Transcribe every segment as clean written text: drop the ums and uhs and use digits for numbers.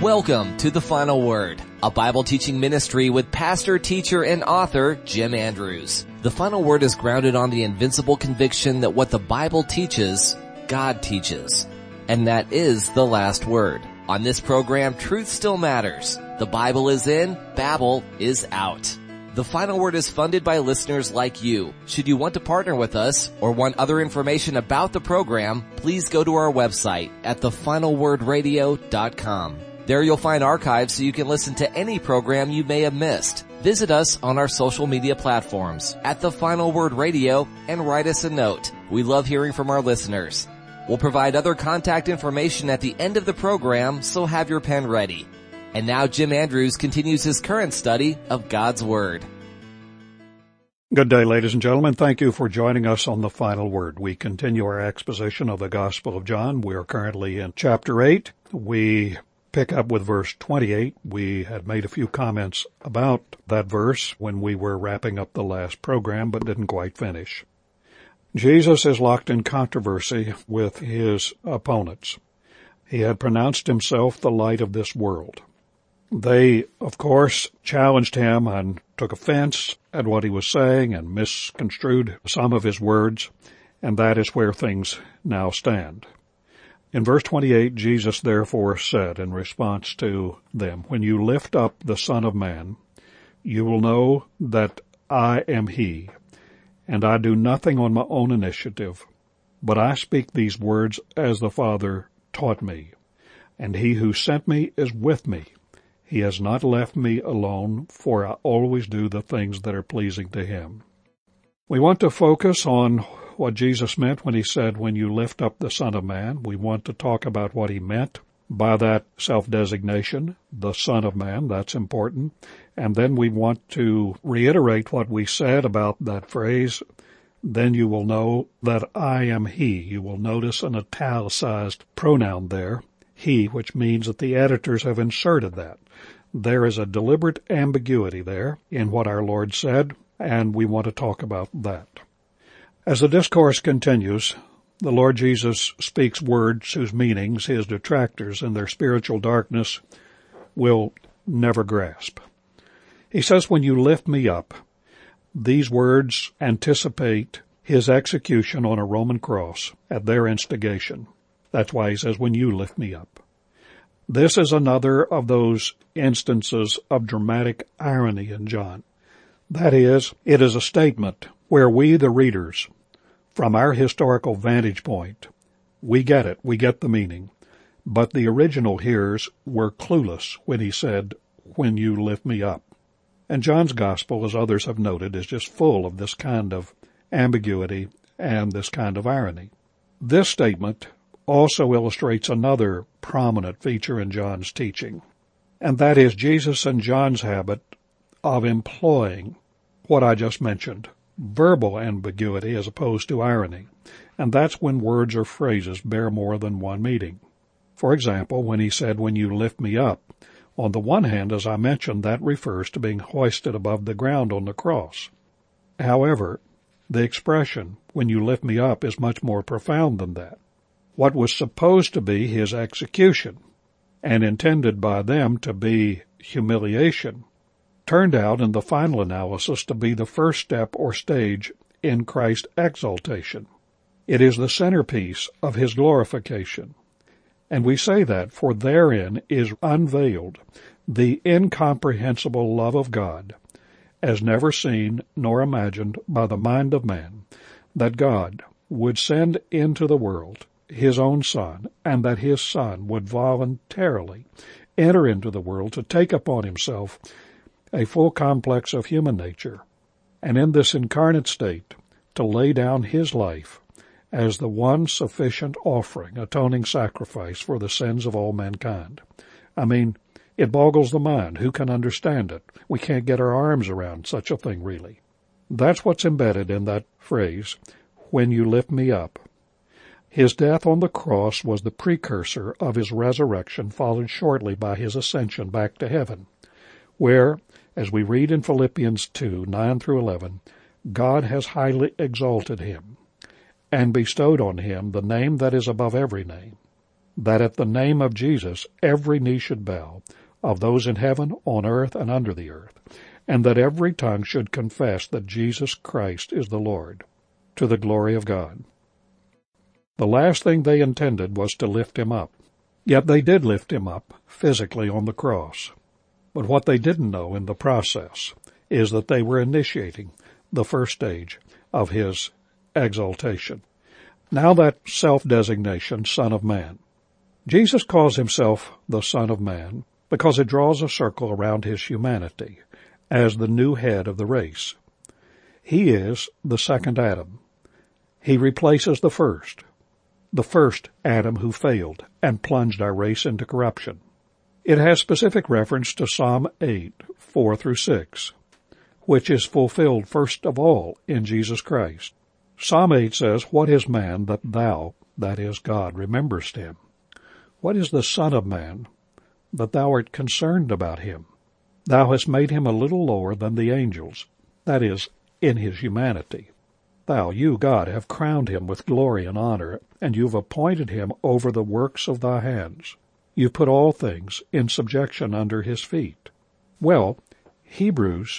Welcome to The Final Word, a Bible teaching ministry with pastor, teacher, and author Jim Andrews. The Final Word is grounded on the invincible conviction that what the Bible teaches, God teaches. And that is the last word. On this program, truth still matters. The Bible is in, Babel is out. The Final Word is funded by listeners like you. Should you want to partner with us or want other information about the program, please go to our website at thefinalwordradio.com. There you'll find archives so you can listen to any program you may have missed. Visit us on our social media platforms at The Final Word Radio and write us a note. We love hearing from our listeners. We'll provide other contact information at the end of the program, so have your pen ready. And now Jim Andrews continues his current study of God's Word. Good day, ladies and gentlemen. Thank you for joining us on The Final Word. We continue our exposition of the Gospel of John. We are currently in chapter 8. We pick up with verse 28. We had made a few comments about that verse when we were wrapping up the last program, but didn't quite finish. Jesus is locked in controversy with his opponents. He had pronounced himself the light of this world. They, of course, challenged him and took offense at what he was saying and misconstrued some of his words, and that is where things now stand. In verse 28, Jesus therefore said in response to them, "When you lift up the Son of Man, you will know that I am he, and I do nothing on my own initiative, but I speak these words as the Father taught me, and he who sent me is with me. He has not left me alone, for I always do the things that are pleasing to him." We want to focus on what Jesus meant when he said, "When you lift up the Son of Man." We want to talk about what he meant by that self-designation, the Son of Man. That's important. And then we want to reiterate what we said about that phrase, "Then you will know that I am he." You will notice an italicized pronoun there, he, which means that the editors have inserted that. There is a deliberate ambiguity there in what our Lord said, and we want to talk about that. As the discourse continues, the Lord Jesus speaks words whose meanings his detractors in their spiritual darkness will never grasp. He says, "When you lift me up," these words anticipate his execution on a Roman cross at their instigation. That's why he says, "When you lift me up." This is another of those instances of dramatic irony in John. That is, it is a statement where we, the readers, from our historical vantage point, we get it, we get the meaning, but the original hearers were clueless when he said, "When you lift me up." And John's gospel, as others have noted, is just full of this kind of ambiguity and this kind of irony. This statement also illustrates another prominent feature in John's teaching, and that is Jesus and John's habit of employing what I just mentioned, verbal ambiguity as opposed to irony, and that's when words or phrases bear more than one meaning. For example, when he said, "When you lift me up," on the one hand, as I mentioned, that refers to being hoisted above the ground on the cross. However, the expression, "when you lift me up," is much more profound than that. What was supposed to be his execution, and intended by them to be humiliation, turned out in the final analysis to be the first step or stage in Christ's exaltation. It is the centerpiece of his glorification. And we say that, for therein is unveiled the incomprehensible love of God, as never seen nor imagined by the mind of man, that God would send into the world his own Son, and that his Son would voluntarily enter into the world to take upon himself a full complex of human nature, and in this incarnate state to lay down his life as the one sufficient offering, atoning sacrifice for the sins of all mankind. I mean, it boggles the mind. Who can understand it? We can't get our arms around such a thing, really. That's what's embedded in that phrase, "When you lift me up." His death on the cross was the precursor of his resurrection, followed shortly by his ascension back to heaven, where, as we read in Philippians 2, 9 through 11, God has highly exalted him and bestowed on him the name that is above every name, that at the name of Jesus every knee should bow, of those in heaven, on earth, and under the earth, and that every tongue should confess that Jesus Christ is the Lord, to the glory of God. The last thing they intended was to lift him up. Yet they did lift him up physically on the cross. But what they didn't know in the process is that they were initiating the first stage of his exaltation. Now that self-designation, Son of Man. Jesus calls himself the Son of Man because it draws a circle around his humanity as the new head of the race. He is the second Adam. He replaces the first Adam who failed and plunged our race into corruption. It has specific reference to Psalm 8, 4-6, which is fulfilled first of all in Jesus Christ. Psalm 8 says, "What is man that thou, that is God, rememberest him? What is the Son of Man that thou art concerned about him? Thou hast made him a little lower than the angels," that is, in his humanity. "Thou, you, God, have crowned him with glory and honor, and you've appointed him over the works of thy hands. You've put all things in subjection under his feet." Well, Hebrews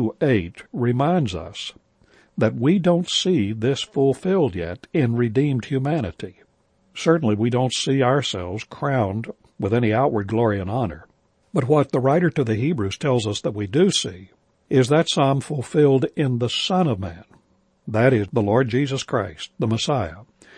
2:8 reminds us that we don't see this fulfilled yet in redeemed humanity. Certainly we don't see ourselves crowned with any outward glory and honor. But what the writer to the Hebrews tells us that we do see is that psalm fulfilled in the Son of Man. That is the Lord Jesus Christ, the Messiah,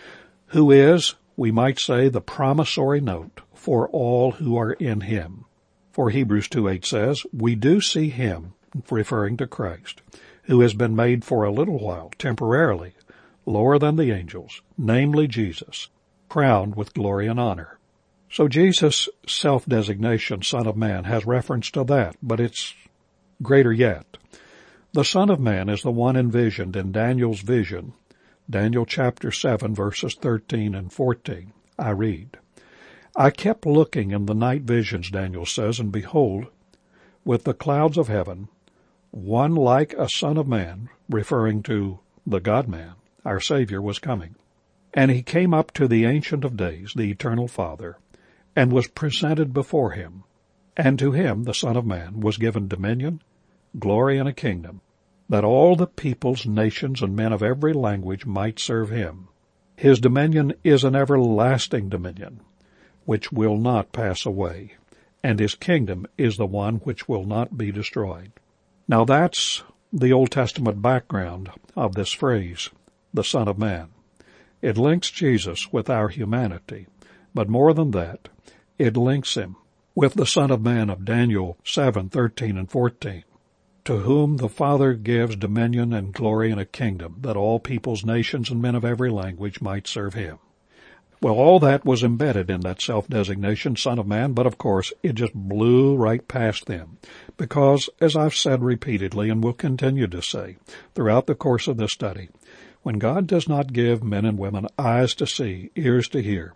who is, we might say, the promissory note for all who are in him. For Hebrews 2:8 says, "We do see him," referring to Christ, "who has been made for a little while, temporarily, lower than the angels, namely Jesus, crowned with glory and honor." So Jesus' self-designation, Son of Man, has reference to that, but it's greater yet. The Son of Man is the one envisioned in Daniel's vision, Daniel chapter 7, verses 13 and 14. I read, "I kept looking in the night visions," Daniel says, "and behold, with the clouds of heaven, one like a Son of Man," referring to the God-man, our Savior, was coming. "And he came up to the Ancient of Days, the Eternal Father, and was presented before him. And to him, the Son of Man, was given dominion, glory, and a kingdom, that all the peoples, nations, and men of every language might serve him. His dominion is an everlasting dominion, which will not pass away, and his kingdom is the one which will not be destroyed." Now that's the Old Testament background of this phrase, the Son of Man. It links Jesus with our humanity, but more than that, it links him with the Son of Man of Daniel 7, 13 and 14, "To whom the Father gives dominion and glory and a kingdom, that all peoples, nations, and men of every language might serve him." Well, all that was embedded in that self-designation, Son of Man, but of course it just blew right past them. Because, as I've said repeatedly and will continue to say throughout the course of this study, when God does not give men and women eyes to see, ears to hear,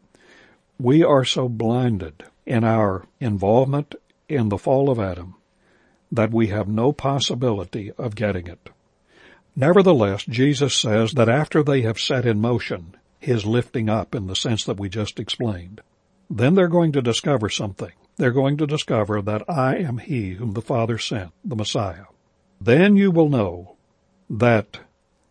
we are so blinded in our involvement in the fall of Adam that we have no possibility of getting it. Nevertheless, Jesus says that after they have set in motion his lifting up in the sense that we just explained, then they're going to discover something. They're going to discover that I am he whom the Father sent, the Messiah. Then you will know that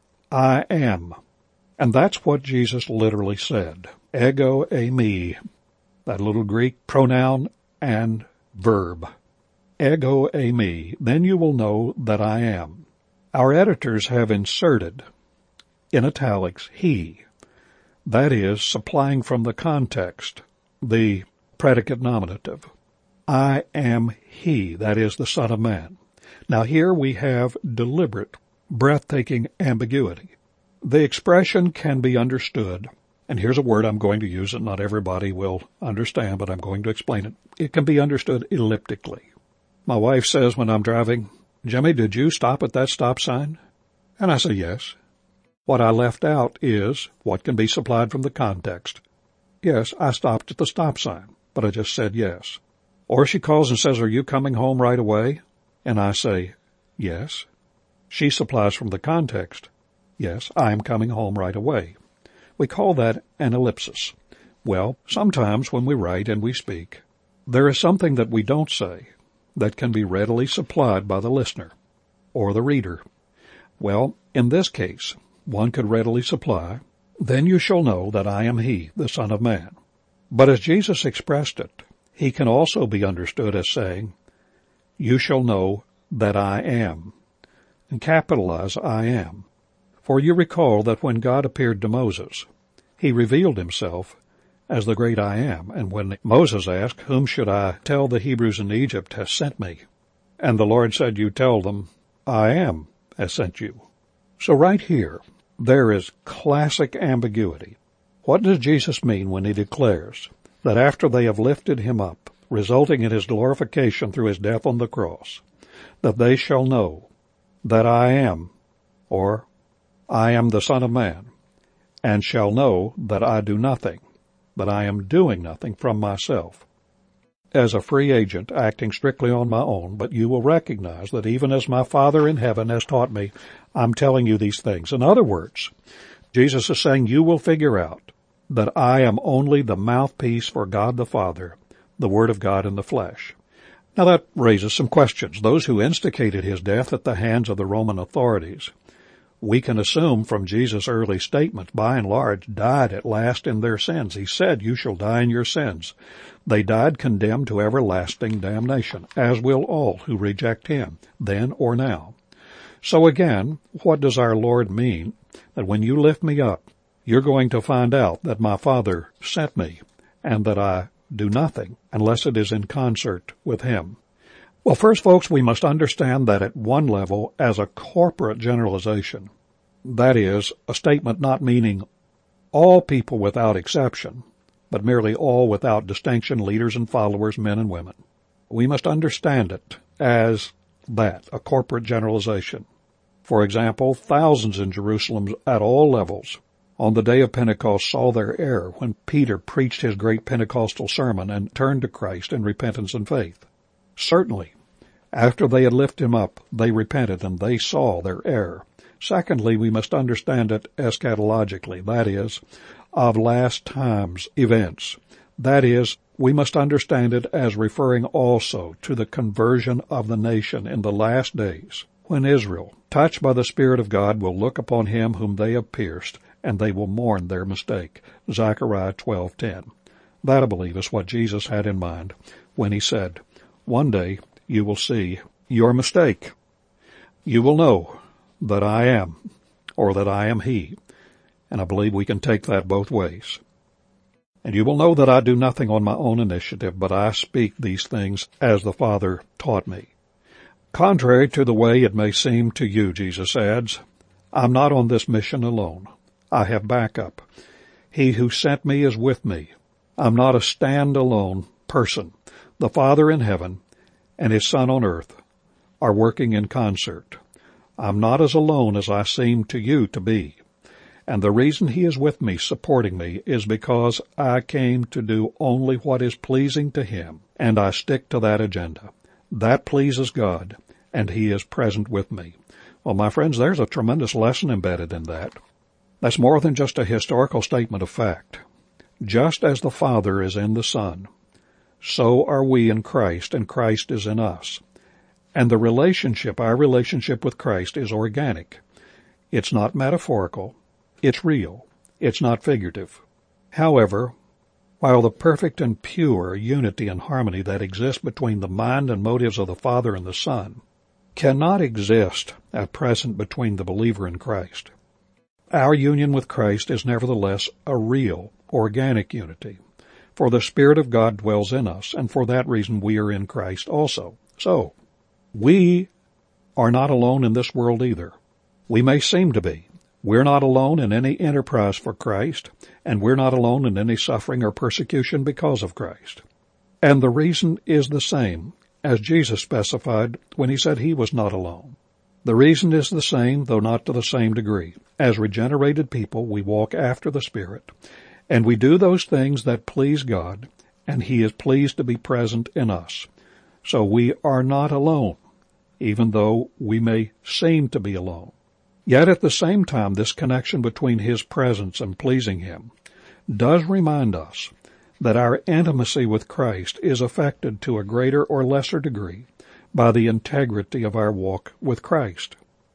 I am. And that's what Jesus literally said. Ego eimi, that little Greek pronoun and verb. Ego eimi, then you will know that I am. Our editors have inserted, in italics, he. That is, supplying from the context the predicate nominative. I am he, that is, the Son of Man. Now here we have deliberate, breathtaking ambiguity. The expression can be understood, and here's a word I'm going to use that not everybody will understand, but I'm going to explain it. It can be understood elliptically. My wife says when I'm driving, "Jimmy, did you stop at that stop sign?" And I say yes. What I left out is what can be supplied from the context. Yes, I stopped at the stop sign, but I just said yes. Or she calls and says, "Are you coming home right away?" And I say, yes. She supplies from the context, yes, I am coming home right away. We call that an ellipsis. Well, sometimes when we write and we speak, there is something that we don't say that can be readily supplied by the listener or the reader. Well, in this case, one could readily supply, "Then you shall know that I am he, the Son of Man." But as Jesus expressed it, he can also be understood as saying, "You shall know that I am," and capitalize I am. For you recall that when God appeared to Moses, he revealed himself as the great I am. And when Moses asked, "Whom should I tell the Hebrews in Egypt has sent me?" And the Lord said, "You tell them, I am has sent you." So right here, there is classic ambiguity. What does Jesus mean when he declares that after they have lifted him up, resulting in his glorification through his death on the cross, that they shall know that I am, or I am the Son of Man, and shall know that I do nothing, that I am doing nothing from myself, as a free agent acting strictly on my own, but you will recognize that even as my Father in heaven has taught me, I'm telling you these things. In other words, Jesus is saying you will figure out that I am only the mouthpiece for God the Father, the Word of God in the flesh. Now that raises some questions. Those who instigated his death at the hands of the Roman authorities, we can assume from Jesus' early statements, by and large, died at last in their sins. He said, "You shall die in your sins." They died condemned to everlasting damnation, as will all who reject him, then or now. So again, what does our Lord mean? That when you lift me up, you're going to find out that my Father sent me, and that I do nothing unless it is in concert with him. Well, first, folks, we must understand that at one level, as a corporate generalization, that is, a statement not meaning all people without exception, but merely all without distinction, leaders and followers, men and women. We must understand it as that, a corporate generalization. For example, thousands in Jerusalem at all levels on the day of Pentecost saw their error when Peter preached his great Pentecostal sermon and turned to Christ in repentance and faith. Certainly, after they had lifted him up, they repented and they saw their error. Secondly, we must understand it eschatologically, that is, of last times events. That is, we must understand it as referring also to the conversion of the nation in the last days, when Israel, touched by the Spirit of God, will look upon him whom they have pierced, and they will mourn their mistake. Zechariah 12:10. That, I believe, is what Jesus had in mind when he said, "One day you will see your mistake. You will know that I am, or that I am he." And I believe we can take that both ways. "And you will know that I do nothing on my own initiative, but I speak these things as the Father taught me." Contrary to the way it may seem to you, Jesus adds, I'm not on this mission alone. I have backup. He who sent me is with me. I'm not a stand-alone person. The Father in heaven and his Son on earth are working in concert. I'm not as alone as I seem to you to be. And the reason he is with me, supporting me, is because I came to do only what is pleasing to him, and I stick to that agenda. That pleases God, and he is present with me. Well, my friends, there's a tremendous lesson embedded in that. That's more than just a historical statement of fact. Just as the Father is in the Son, so are we in Christ, and Christ is in us. And the relationship, our relationship with Christ, is organic. It's not metaphorical. It's real. It's not figurative. However, while the perfect and pure unity and harmony that exists between the mind and motives of the Father and the Son cannot exist at present between the believer and Christ, our union with Christ is nevertheless a real, organic unity. For the Spirit of God dwells in us, and for that reason we are in Christ also. So, we are not alone in this world either. We may seem to be. We're not alone in any enterprise for Christ, and we're not alone in any suffering or persecution because of Christ. And the reason is the same as Jesus specified when he said he was not alone. The reason is the same, though not to the same degree. As regenerated people, we walk after the Spirit, and we do those things that please God, and he is pleased to be present in us. So we are not alone, even though we may seem to be alone. Yet at the same time, this connection between his presence and pleasing him does remind us that our intimacy with Christ is affected to a greater or lesser degree by the integrity of our walk with Christ.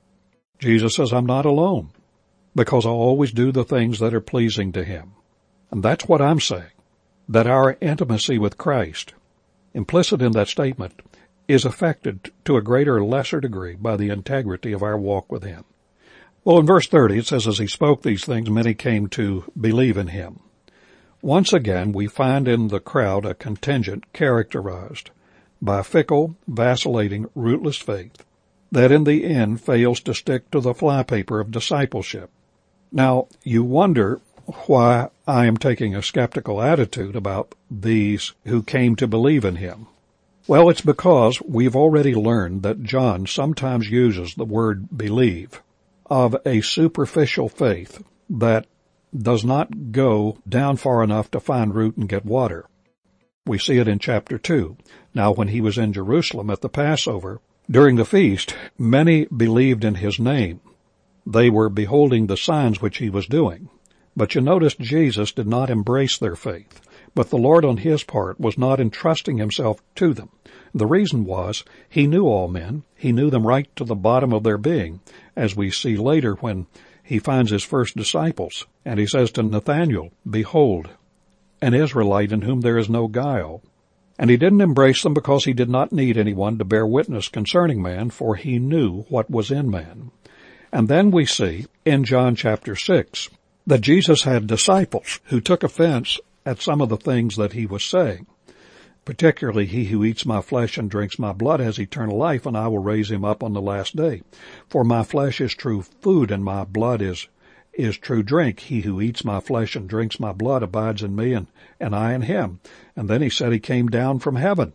Jesus says, I'm not alone, because I always do the things that are pleasing to Him. And that's what I'm saying, that our intimacy with Christ, implicit in that statement, is affected to a greater or lesser degree by the integrity of our walk with Him. Well, in verse 30, it says, as He spoke these things, many came to believe in Him. Once again, we find in the crowd a contingent characterized by fickle, vacillating, rootless faith that in the end fails to stick to the flypaper of discipleship. Now, you wonder why I am taking a skeptical attitude about these who came to believe in Him. Well, it's because we've already learned that John sometimes uses the word believe of a superficial faith that does not go down far enough to find root and get water. We see it in chapter 2. Now, when He was in Jerusalem at the Passover, during the feast, many believed in His name. They were beholding the signs which He was doing. But you notice Jesus did not embrace their faith. But the Lord on His part was not entrusting Himself to them. The reason was He knew all men. He knew them right to the bottom of their being, as we see later when He finds His first disciples. And He says to Nathanael, behold, an Israelite in whom there is no guile. And He didn't embrace them because He did not need anyone to bear witness concerning man, for He knew what was in man. And then we see in John chapter 6 that Jesus had disciples who took offense at some of the things that He was saying. Particularly, he who eats my flesh and drinks my blood has eternal life, and I will raise him up on the last day. For my flesh is true food, and my blood is true drink. He who eats my flesh and drinks my blood abides in me, and I in him. And then He said He came down from heaven.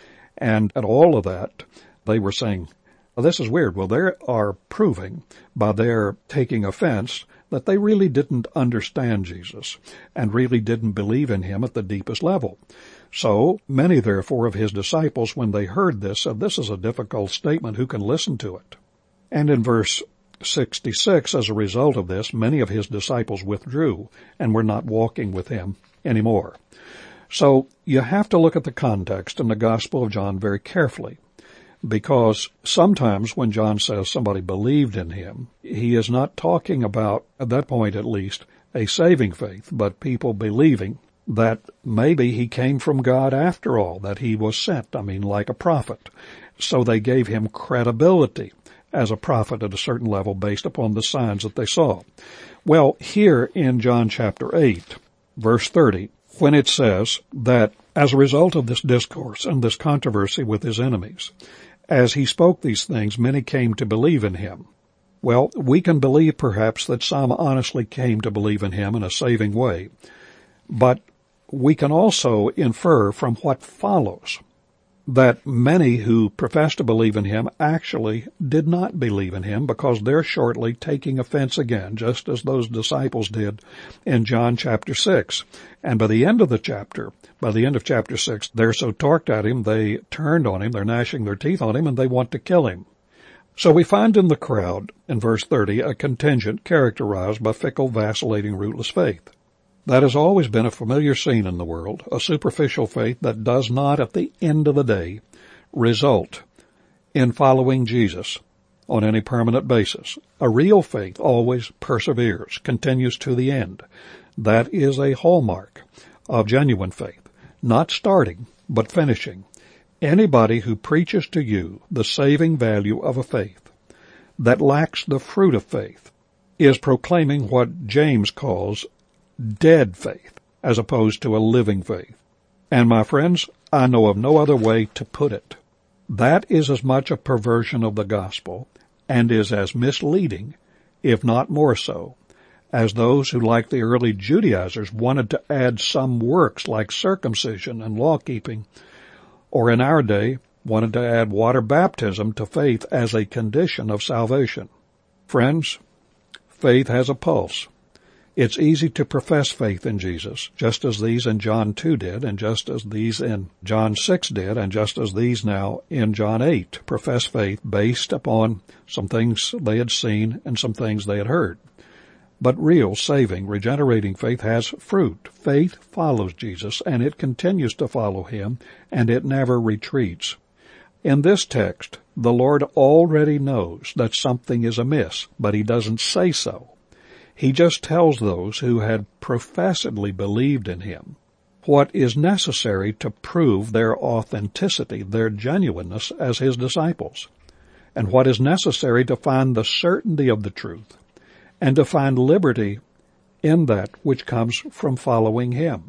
And at all of that, they were saying, well, this is weird. Well, they are proving by their taking offense that they really didn't understand Jesus and really didn't believe in Him at the deepest level. So many, therefore, of His disciples, when they heard this, said, this is a difficult statement. Who can listen to it? And in verse 66, as a result of this, many of His disciples withdrew and were not walking with Him anymore. So you have to look at the context in the Gospel of John very carefully, because sometimes when John says somebody believed in Him, he is not talking about, at that point at least, a saving faith, but people believing that maybe He came from God after all, that He was sent, like a prophet. So they gave Him credibility as a prophet at a certain level based upon the signs that they saw. Well, here in John chapter 8, verse 30, when it says that as a result of this discourse and this controversy with His enemies, as He spoke these things, many came to believe in Him. Well, we can believe perhaps that some honestly came to believe in Him in a saving way, but we can also infer from what follows that many who profess to believe in Him actually did not believe in Him, because they're shortly taking offense again, just as those disciples did in John chapter 6. And by the end of chapter 6, they're so torqued at Him, they turned on Him, they're gnashing their teeth on Him, and they want to kill Him. So we find in the crowd, in verse 30, a contingent characterized by fickle, vacillating, rootless faith. That has always been a familiar scene in the world, a superficial faith that does not, at the end of the day, result in following Jesus on any permanent basis. A real faith always perseveres, continues to the end. That is a hallmark of genuine faith, not starting, but finishing. Anybody who preaches to you the saving value of a faith that lacks the fruit of faith is proclaiming what James calls dead faith, as opposed to a living faith. And my friends, I know of no other way to put it. That is as much a perversion of the gospel, and is as misleading, if not more so, as those who, like the early Judaizers, wanted to add some works like circumcision and law-keeping, or in our day, wanted to add water baptism to faith as a condition of salvation. Friends, faith has a pulse. It's easy to profess faith in Jesus, just as these in John 2 did, and just as these in John 6 did, and just as these now in John 8 profess faith based upon some things they had seen and some things they had heard. But real, saving, regenerating faith has fruit. Faith follows Jesus, and it continues to follow him, and it never retreats. In this text, the Lord already knows that something is amiss, but he doesn't say so. He just tells those who had professedly believed in him what is necessary to prove their authenticity, their genuineness as his disciples, and what is necessary to find the certainty of the truth, and to find liberty in that which comes from following him.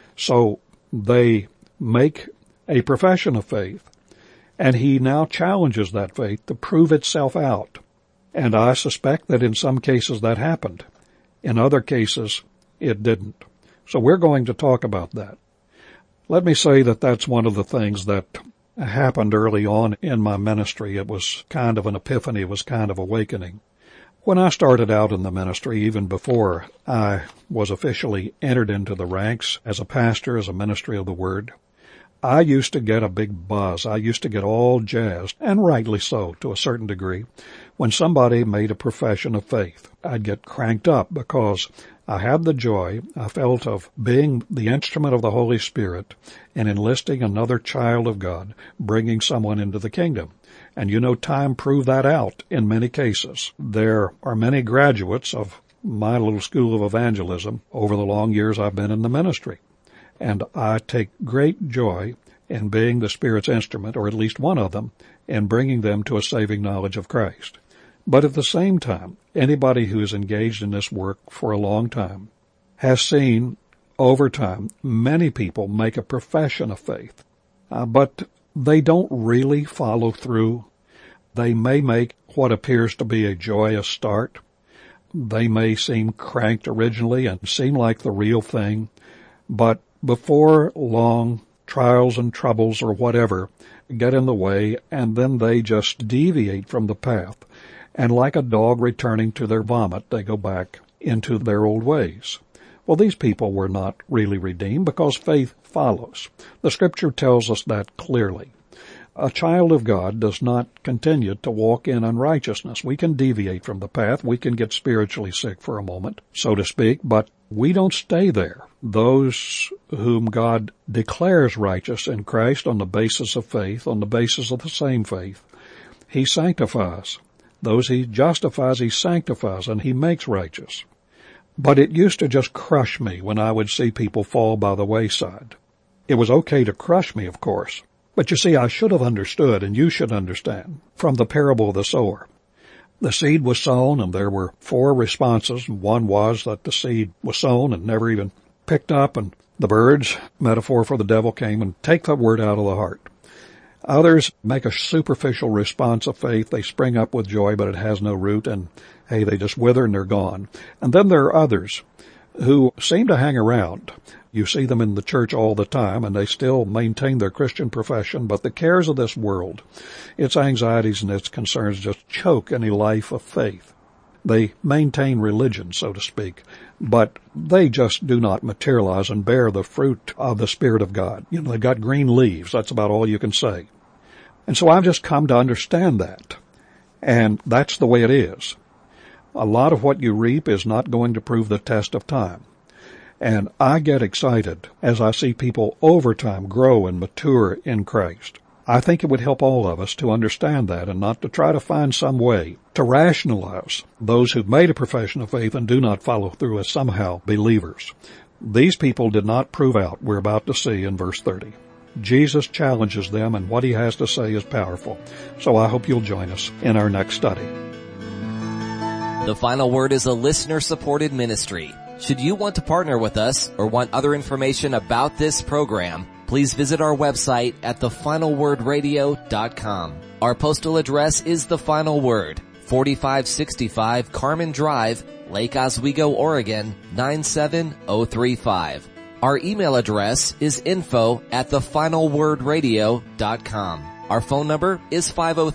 So they make a profession of faith, and he now challenges that faith to prove itself out. And I suspect that in some cases that happened. In other cases, it didn't. So we're going to talk about that. Let me say that that's one of the things that happened early on in my ministry. It was kind of an epiphany. It was kind of awakening. When I started out in the ministry, even before I was officially entered into the ranks as a pastor, as a ministry of the Word, I used to get a big buzz. I used to get all jazzed, and rightly so to a certain degree, when somebody made a profession of faith. I'd get cranked up because I had the joy I felt of being the instrument of the Holy Spirit and enlisting another child of God, bringing someone into the kingdom. And you know, time proved that out in many cases. There are many graduates of my little school of evangelism over the long years I've been in the ministry. And I take great joy in being the Spirit's instrument, or at least one of them, and bringing them to a saving knowledge of Christ. But at the same time, anybody who is engaged in this work for a long time has seen over time many people make a profession of faith, but they don't really follow through. They may make what appears to be a joyous start. They may seem cranked originally and seem like the real thing, but before long, trials and troubles or whatever get in the way, and then they just deviate from the path. And like a dog returning to their vomit, they go back into their old ways. Well, these people were not really redeemed because faith follows. The Scripture tells us that clearly. A child of God does not continue to walk in unrighteousness. We can deviate from the path. We can get spiritually sick for a moment, so to speak, but we don't stay there. Those whom God declares righteous in Christ on the basis of faith, on the basis of the same faith, he sanctifies. Those he justifies, he sanctifies, and he makes righteous. But it used to just crush me when I would see people fall by the wayside. It was okay to crush me, of course. But you see, I should have understood, and you should understand, from the parable of the sower. The seed was sown, and there were 4 responses. One was that the seed was sown and never even picked up, and the birds, metaphor for the devil, came and take the word out of the heart. Others make a superficial response of faith. They spring up with joy, but it has no root, and hey, they just wither and they're gone. And then there are others who seem to hang around. You see them in the church all the time, and they still maintain their Christian profession, but the cares of this world, its anxieties and its concerns, just choke any life of faith. They maintain religion, so to speak, but they just do not materialize and bear the fruit of the Spirit of God. You know, they've got green leaves. That's about all you can say. And so I've just come to understand that. And that's the way it is. A lot of what you reap is not going to prove the test of time. And I get excited as I see people over time grow and mature in Christ. I think it would help all of us to understand that and not to try to find some way to rationalize those who've made a profession of faith and do not follow through as somehow believers. These people did not prove out, we're about to see in verse 30. Jesus challenges them, and what he has to say is powerful. So I hope you'll join us in our next study. The Final Word is a listener-supported ministry. Should you want to partner with us or want other information about this program, please visit our website at thefinalwordradio.com. Our postal address is The Final Word, 4565 Carmen Drive, Lake Oswego, Oregon, 97035. Our email address is info@thefinalwordradio.com. Our phone number is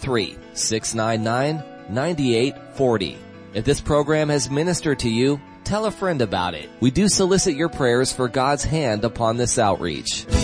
503-699-9840. If this program has ministered to you, tell a friend about it. We do solicit your prayers for God's hand upon this outreach.